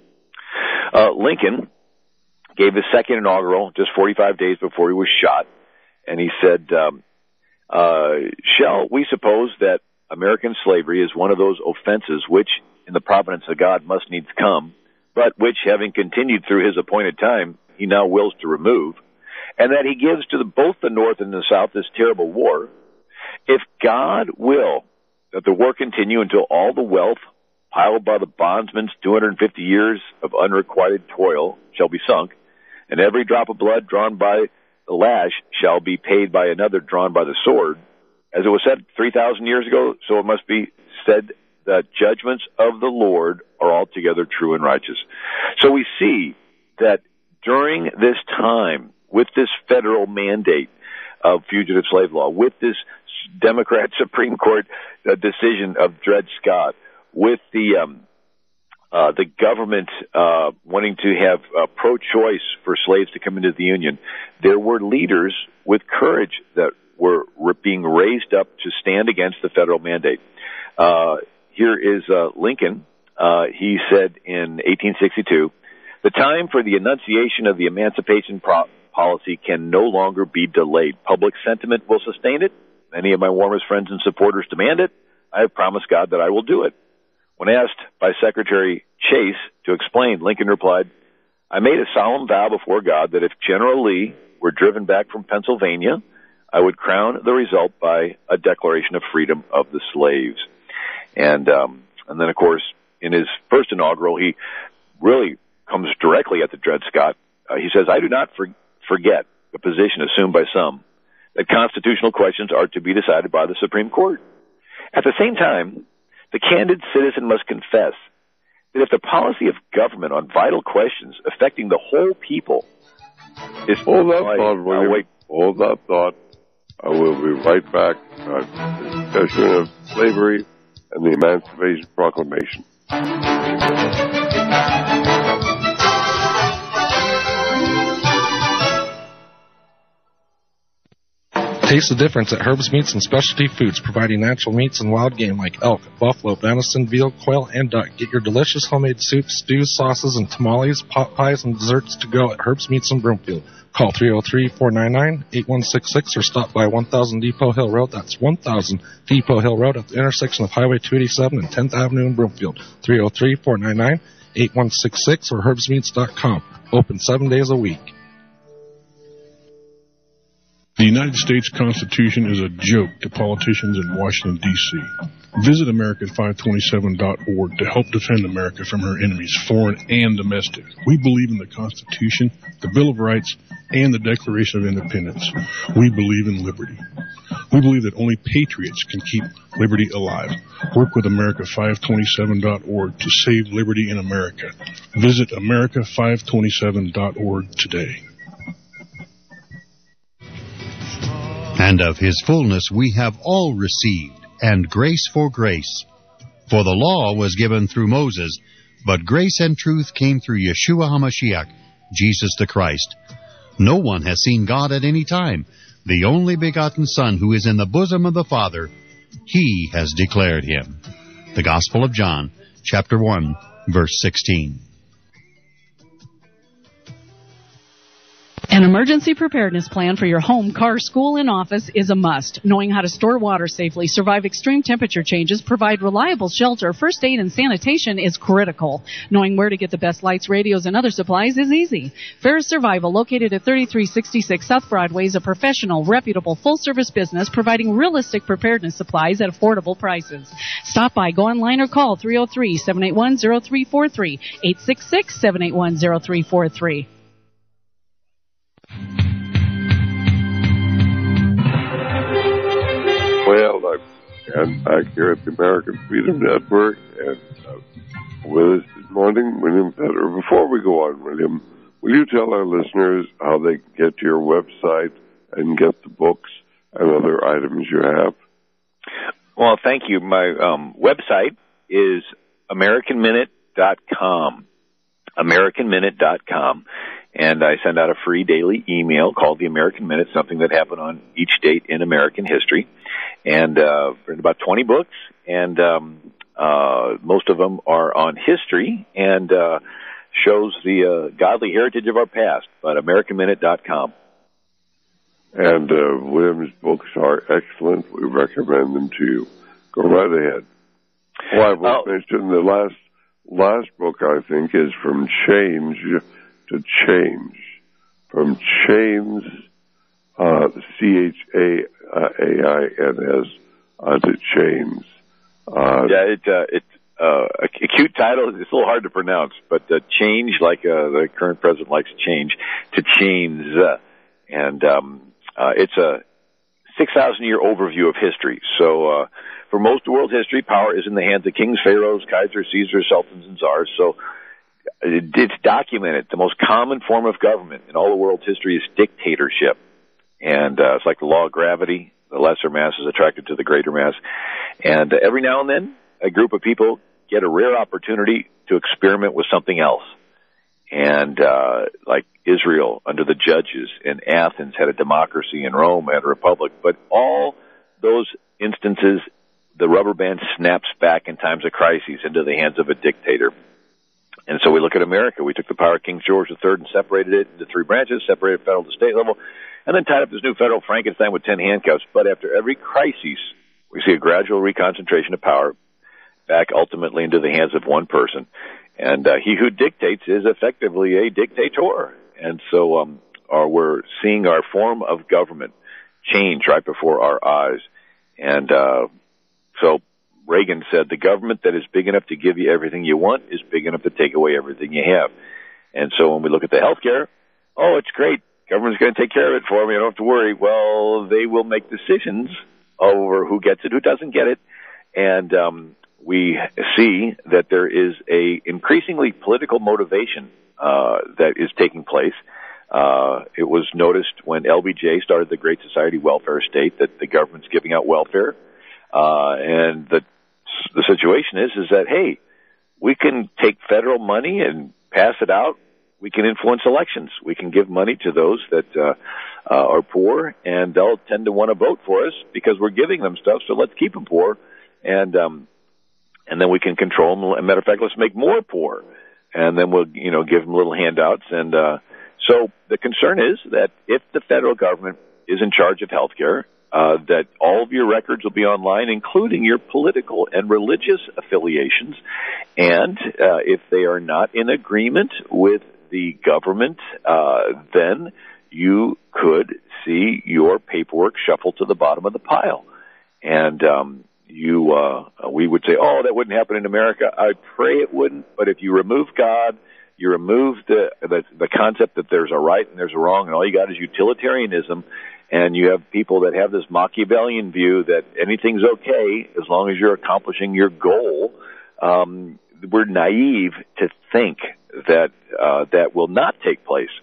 Uh, Lincoln gave his second inaugural just forty-five days before he was shot, and he said, um, uh, "Shall we suppose that American slavery is one of those offenses which, in the providence of God, must needs come, but which, having continued through his appointed time, he now wills to remove, and that he gives to the, both the North and the South this terrible war? If God will that the war continue until all the wealth piled by the bondsman's two hundred fifty years of unrequited toil shall be sunk, and every drop of blood drawn by the lash shall be paid by another drawn by the sword, as it was said three thousand years ago, so it must be said that judgments of the Lord are altogether true and righteous." So we see that during this time, with this federal mandate of fugitive slave law, with this Democrat Supreme Court uh, decision of Dred Scott, with the um, uh, the government uh, wanting to have uh, pro-choice for slaves to come into the Union, there were leaders with courage that were, were being raised up to stand against the federal mandate. Uh, here is uh, Lincoln. Uh, he said in eighteen sixty-two, "The time for the enunciation of the emancipation pro- policy can no longer be delayed. Public sentiment will sustain it. Many of my warmest friends and supporters demand it. I have promised God that I will do it." When asked by Secretary Chase to explain, Lincoln replied, "I made a solemn vow before God that if General Lee were driven back from Pennsylvania, I would crown the result by a declaration of freedom of the slaves." And, um, and then, of course, in his first inaugural, he really comes directly at the Dred Scott. Uh, he says, "I do not for- forget the position assumed by some that constitutional questions are to be decided by the Supreme Court. At the same time, the candid citizen must confess that if the policy of government on vital questions affecting the whole people is..." Hold that I, thought, William. wait. Hold that thought. I will be right back. Uh, discussion of slavery and the Emancipation Proclamation. Taste the difference at Herb's Meats and Specialty Foods, providing natural meats and wild game like elk, buffalo, venison, veal, quail, and duck. Get your delicious homemade soups, stews, sauces, and tamales, pot pies, and desserts to go at Herb's Meats in Broomfield. Call three oh three, four nine nine, eight one six six or stop by one thousand Depot Hill Road. That's one thousand Depot Hill Road at the intersection of Highway two eighty-seven and tenth Avenue in Broomfield. three oh three, four nine nine, eight one six six or herbs meats dot com. Open seven days a week. The United States Constitution is a joke to politicians in Washington, D C Visit America five twenty-seven dot org to help defend America from her enemies, foreign and domestic. We believe in the Constitution, the Bill of Rights, and the Declaration of Independence. We believe in liberty. We believe that only patriots can keep liberty alive. Work with America five twenty-seven dot org to save liberty in America. Visit America five twenty-seven dot org today. And of his fullness we have all received, and grace for grace. For the law was given through Moses, but grace and truth came through Yeshua HaMashiach, Jesus the Christ. No one has seen God at any time. The only begotten Son, who is in the bosom of the Father, He has declared Him. The Gospel of John, chapter one, verse sixteen. An emergency preparedness plan for your home, car, school, and office is a must. Knowing how to store water safely, survive extreme temperature changes, provide reliable shelter, first aid, and sanitation is critical. Knowing where to get the best lights, radios, and other supplies is easy. Ferris Survival, located at thirty-three sixty-six South Broadway, is a professional, reputable, full-service business providing realistic preparedness supplies at affordable prices. Stop by, go online, or call three oh three, seven eight one, oh three four three, eight six six, seven eight one, oh three four three. Well, I'm back here at the American Freedom Network, and uh, with us this morning, William Fetter. Before we go on, William, will you tell our listeners how they can get to your website and get the books and other items you have? Well, thank you. My um, website is American Minute dot com. American Minute dot com. And I send out a free daily email called the American Minute, something that happened on each date in American history. And uh, written about twenty books, and um, uh, most of them are on history and uh, shows the uh, godly heritage of our past. But American Minute dot com. And uh, William's books are excellent. We recommend them to you. Go right ahead. Well, I will oh. mention the last last book, I think, is From Change to Change. From Chains, uh, C H A A I N S, uh, to Chains. Uh, yeah, it, uh, it's uh, a, a cute title. It's a little hard to pronounce, but uh, Change, like uh, the current president likes change, to Chains. Uh, and um, uh, it's a six thousand year overview of history. So uh, for most of world history, power is in the hands of kings, pharaohs, Kaisers, Caesars, sultans, and czars. So it's documented. The most common form of government in all of world history is dictatorship. And uh, it's like the law of gravity. The lesser mass is attracted to the greater mass. And uh, every now and then, a group of people get a rare opportunity to experiment with something else. And uh, like Israel under the judges, and Athens had a democracy, and Rome had a republic. But all those instances, the rubber band snaps back in times of crises into the hands of a dictator. And so we look at America. We took the power of King George the Third and separated it into three branches, separated federal to state level, and then tied up this new federal Frankenstein with ten handcuffs. But after every crisis, we see a gradual reconcentration of power back ultimately into the hands of one person. And uh, he who dictates is effectively a dictator. And so um, our, we're seeing our form of government change right before our eyes. And uh, so Reagan said, the government that is big enough to give you everything you want is big enough to take away everything you have. And so when we look at the health care, oh, it's great. Government's going to take care of it for me. I don't have to worry. Well, they will make decisions over who gets it, who doesn't get it. And um, we see that there is a increasingly political motivation uh, that is taking place. Uh, it was noticed when L B J started the Great Society Welfare State that the government's giving out welfare. Uh, and the the situation is, is that, hey, we can take federal money and pass it out. We can influence elections. We can give money to those that uh, uh, are poor, and they'll tend to want to vote for us because we're giving them stuff. So let's keep them poor, and um, and then we can control them. As a matter of fact, let's make more poor, and then we'll you know give them little handouts. And uh, so the concern is that if the federal government is in charge of health care, Uh, that all of your records will be online, including your political and religious affiliations. And uh, if they are not in agreement with the government, uh, then you could see your paperwork shuffled to the bottom of the pile. And um, you, uh, we would say, oh, that wouldn't happen in America. I pray it wouldn't. But if you remove God, you remove the, the the concept that there's a right and there's a wrong, and all you got is utilitarianism. And you have people that have this Machiavellian view that anything's okay as long as you're accomplishing your goal. Um, we're naive to think that uh, that will not take place.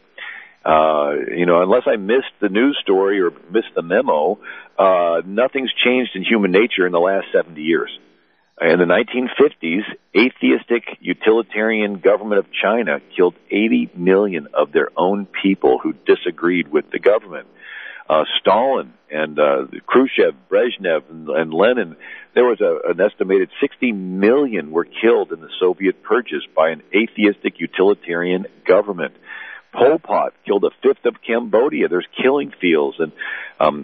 Uh, you know, unless I missed the news story or missed the memo, uh, nothing's changed in human nature in the last seventy years. In the nineteen fifties, atheistic utilitarian government of China killed eighty million of their own people who disagreed with the government. Uh, Stalin and uh, Khrushchev, Brezhnev, and, and Lenin, there was a, an estimated sixty million were killed in the Soviet purges by an atheistic utilitarian government. Pol Pot killed a fifth of Cambodia. There's killing fields, and um,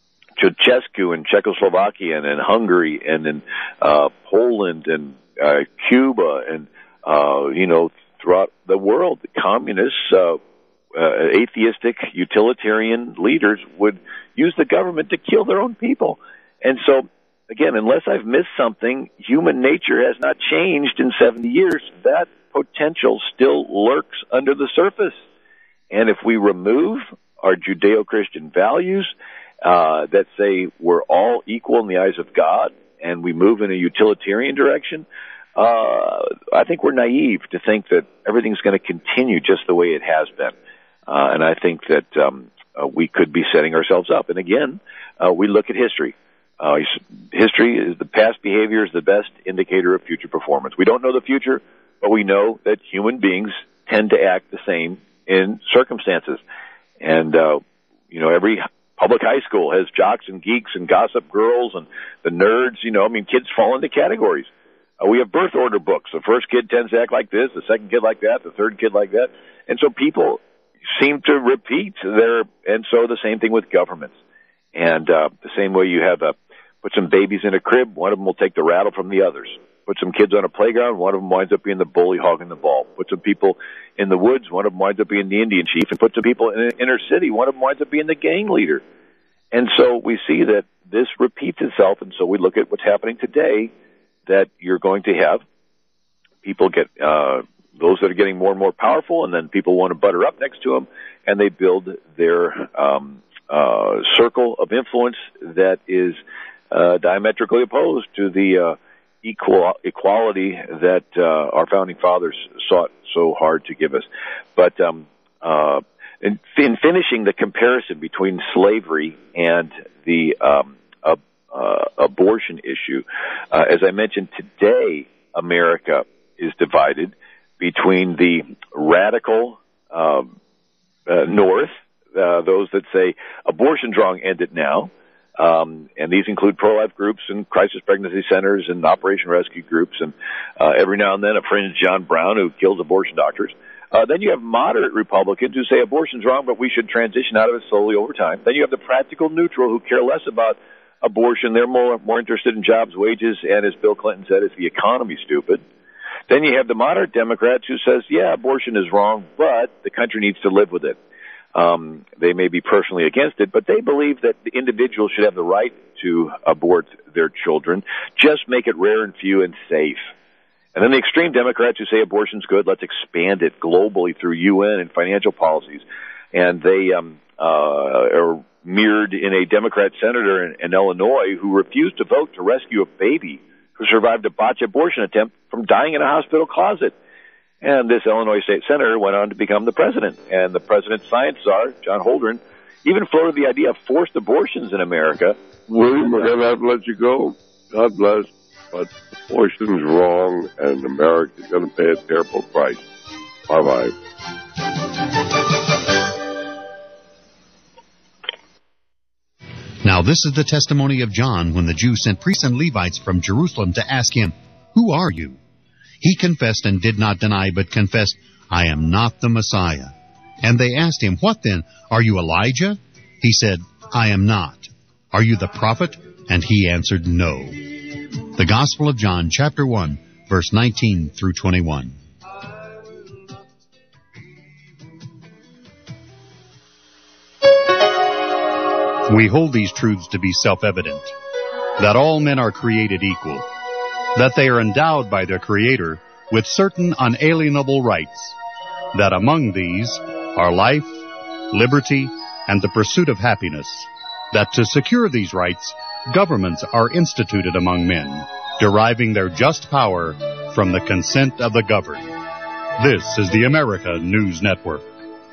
Ceausescu in Czechoslovakia and in Hungary and in uh, Poland and uh, Cuba and, uh, you know, throughout the world, the communists, uh, uh, atheistic, utilitarian leaders would use the government to kill their own people. And so, again, unless I've missed something, human nature has not changed in seventy years. That potential still lurks under the surface. And if we remove our Judeo-Christian values uh, that say we're all equal in the eyes of God, and we move in a utilitarian direction, uh, I think we're naive to think that everything's going to continue just the way it has been. Uh, and I think that um, uh, we could be setting ourselves up. And again, uh, we look at history. Uh, history is the past behavior is the best indicator of future performance. We don't know the future, but we know that human beings tend to act the same in circumstances. And, uh, you know, every public high school has jocks and geeks and gossip girls and the nerds. You know, I mean, kids fall into categories. Uh, we have birth order books. The first kid tends to act like this, the second kid like that, the third kid like that. And so people seem to repeat their, and so the same thing with governments. And uh, the same way you have a, put some babies in a crib, one of them will take the rattle from the others. Put some kids on a playground, one of them winds up being the bully hogging the ball. Put some people in the woods, one of them winds up being the Indian chief. And put some people in an inner city, one of them winds up being the gang leader. And so we see that this repeats itself, and so we look at what's happening today, that you're going to have people get, uh, those that are getting more and more powerful, and then people want to butter up next to them, and they build their um, uh, circle of influence that is uh, diametrically opposed to the uh, equal equality that uh, our founding fathers sought so hard to give us. But um, uh, in, in finishing the comparison between slavery and the um, uh, uh, abortion issue, uh, as I mentioned, today America is divided between the radical um, uh, North, uh, those that say abortion's wrong, end it now. Um, and these include pro-life groups and crisis pregnancy centers and Operation Rescue groups, and uh, every now and then a fringe John Brown who kills abortion doctors. Uh, then you have moderate Republicans who say abortion's wrong, but we should transition out of it slowly over time. Then you have the practical neutral who care less about abortion. They're more more interested in jobs, wages, and as Bill Clinton said, is the economy stupid? Then you have the moderate Democrats who says, yeah, abortion is wrong, but the country needs to live with it. Um, they may be personally against it, but they believe that the individuals should have the right to abort their children. Just make it rare and few and safe. And then the extreme Democrats who say abortion's good, let's expand it globally through U N and financial policies. And they um, uh, are mirrored in a Democrat senator in, in Illinois who refused to vote to rescue a baby who survived a botched abortion attempt from dying in a hospital closet. And this Illinois state senator went on to become the president. And the president's science czar, John Holdren, even floated the idea of forced abortions in America. William, we're going to have to let you go. God bless. But abortion's wrong, and America's going to pay a terrible price. Bye-bye. Now this is the testimony of John when the Jews sent priests and Levites from Jerusalem to ask him, "Who are you?" He confessed and did not deny, but confessed, "I am not the Messiah." And they asked him, "What then? Are you Elijah?" He said, "I am not." "Are you the prophet?" And he answered, "No." The Gospel of John, chapter one, verse nineteen through twenty-one. We hold these truths to be self-evident, that all men are created equal, that they are endowed by their Creator with certain unalienable rights, that among these are life, liberty, and the pursuit of happiness, that to secure these rights, governments are instituted among men, deriving their just power from the consent of the governed. This is the America News Network.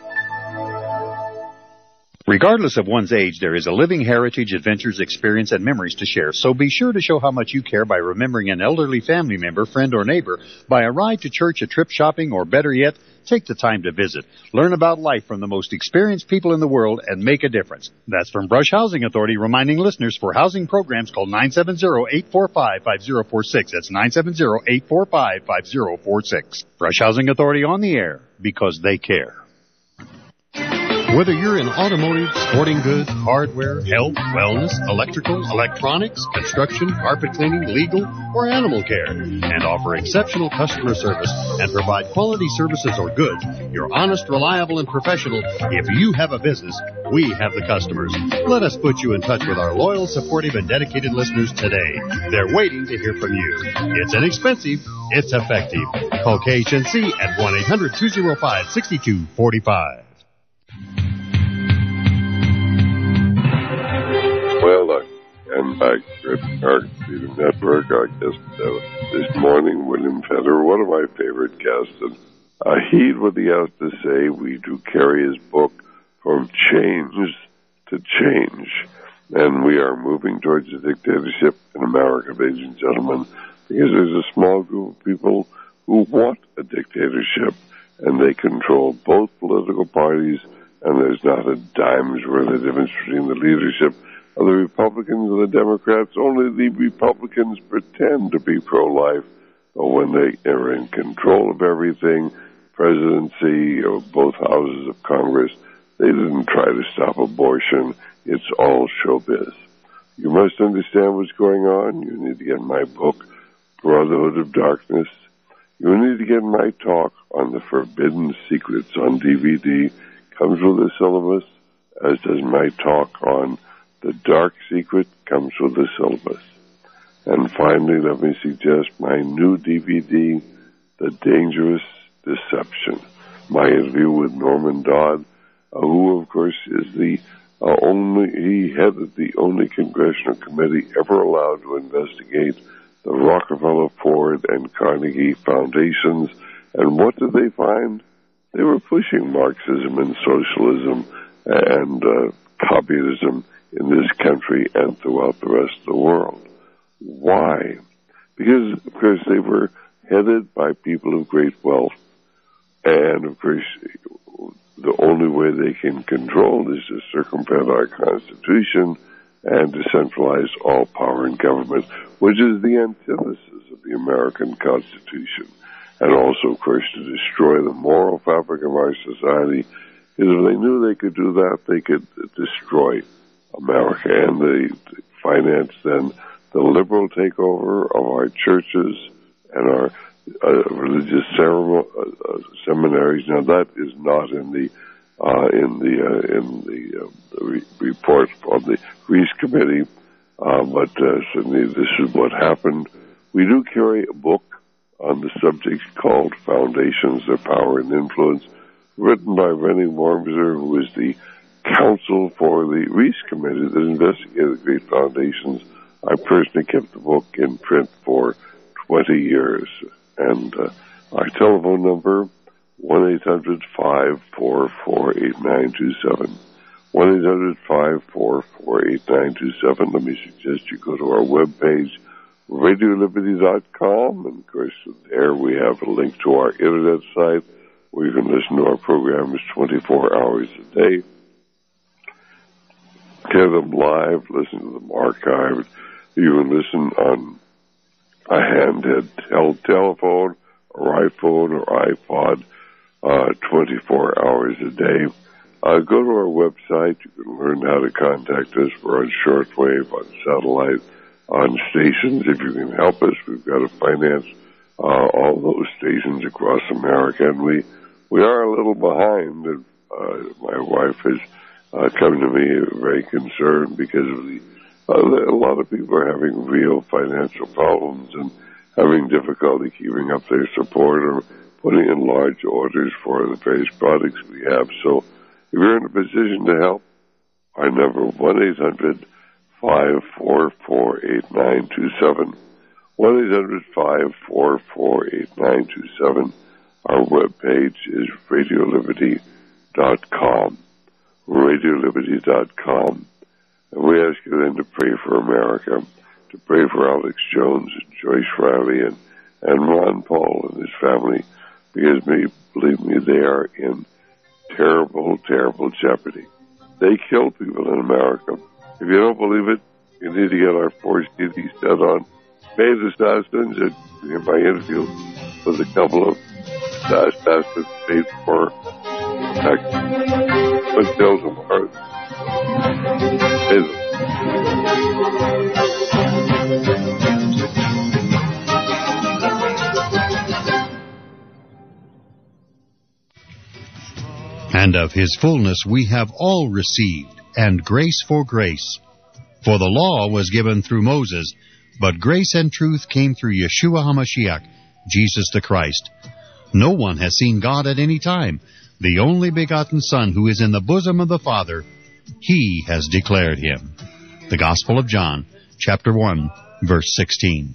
Regardless of one's age, there is a living heritage, adventures, experience, and memories to share. So be sure to show how much you care by remembering an elderly family member, friend, or neighbor by a ride to church, a trip shopping, or better yet, take the time to visit. Learn about life from the most experienced people in the world and make a difference. That's from Brush Housing Authority, reminding listeners for housing programs, call nine seven zero, eight four five, five zero four six. That's nine seven zero, eight four five, five zero four six. Brush Housing Authority on the air because they care. Whether you're in automotive, sporting goods, hardware, health, wellness, electrical, electronics, construction, carpet cleaning, legal, or animal care, and offer exceptional customer service and provide quality services or goods, you're honest, reliable, and professional. If you have a business, we have the customers. Let us put you in touch with our loyal, supportive, and dedicated listeners today. They're waiting to hear from you. It's inexpensive. It's effective. Call K H N C at one eight hundred two oh five six two four five. Well, uh, and back at American Freedom Network, I guess uh, this morning, William Feder, one of my favorite guests, and uh, heed what he has to say. We do carry his book, From Change to Change, and we are moving towards a dictatorship in America, ladies and gentlemen, because there's a small group of people who want a dictatorship, and they control both political parties, and there's not a dime's worth of difference between the leadership of the Republicans and the Democrats. Only the Republicans pretend to be pro-life, but when they are in control of everything, presidency or both houses of Congress, they didn't try to stop abortion. It's all showbiz. You must understand what's going on. You need to get my book, Brotherhood of Darkness. You need to get my talk on the Forbidden Secrets on D V D. Comes with a syllabus, as does my talk on The Dark Secret, comes with a syllabus. And finally, let me suggest my new D V D, The Dangerous Deception, my interview with Norman Dodd, uh, who, of course, is the uh, only, he headed the only congressional committee ever allowed to investigate the Rockefeller, Ford, and Carnegie foundations. And what did they find? They were pushing Marxism and socialism and uh, communism in this country and throughout the rest of the world. Why? Because, of course, they were headed by people of great wealth, and, of course, the only way they can control is to circumvent our Constitution and to centralize all power in government, which is the antithesis of the American Constitution, and also, of course, to destroy the moral fabric of our society, because if they knew they could do that, they could destroy America, and they finance then the liberal takeover of our churches and our uh, religious ceremony, uh, uh, seminaries. Now that is not in the uh, in the uh, in the, uh, the re- report of the Reese Committee, uh, but uh, certainly this is what happened. We do carry a book on the subject called "Foundations: Their Power and Influence," written by Rennie Wormser, who is the counsel for the Reese Committee that investigated great foundations. I personally kept the book in print for twenty years. And uh, our telephone number, one eight hundred five four four eight nine two seven. one eight hundred five four four eight nine two seven. Let me suggest you go to our webpage, radio liberty dot com. And, of course, there we have a link to our Internet site where you can listen to our programs twenty-four hours a day. Hear them live, listen to them archived. You can listen on a handheld tel- telephone or iPhone or iPod uh, twenty-four hours a day. Uh, go to our website. You can learn how to contact us. We're on shortwave, on satellite, on stations. If you can help us, we've got to finance uh, all those stations across America. And we, we are a little behind. And, uh, my wife has uh, come to me very concerned because of the Uh, a lot of people are having real financial problems and having difficulty keeping up their support or putting in large orders for the various products we have. So if you're in a position to help, our number, one eight hundred five four four eight nine two seven. one eight hundred five four four eight nine two seven. Our webpage is radio liberty dot com. radio liberty dot com. And we ask you then to pray for America, to pray for Alex Jones and Joyce Riley and, and Ron Paul and his family, because, me, believe me, they are in terrible, terrible jeopardy. They kill people in America. If you don't believe it, you need to get our four C D set on Made Assassins and hear my interview with a couple of assassins paid for protection. until tomorrow. And of his fullness we have all received, and grace for grace. For the law was given through Moses, but grace and truth came through Yeshua HaMashiach, Jesus the Christ. No one has seen God at any time. The only begotten Son, who is in the bosom of the Father, he has declared him. The Gospel of John, chapter one, verse sixteen.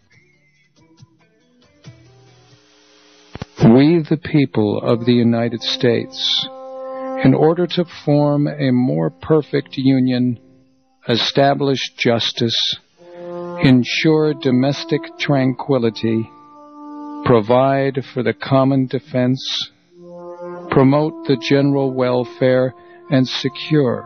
We, the people of the United States, in order to form a more perfect union, establish justice, ensure domestic tranquility, provide for the common defense, promote the general welfare, and secure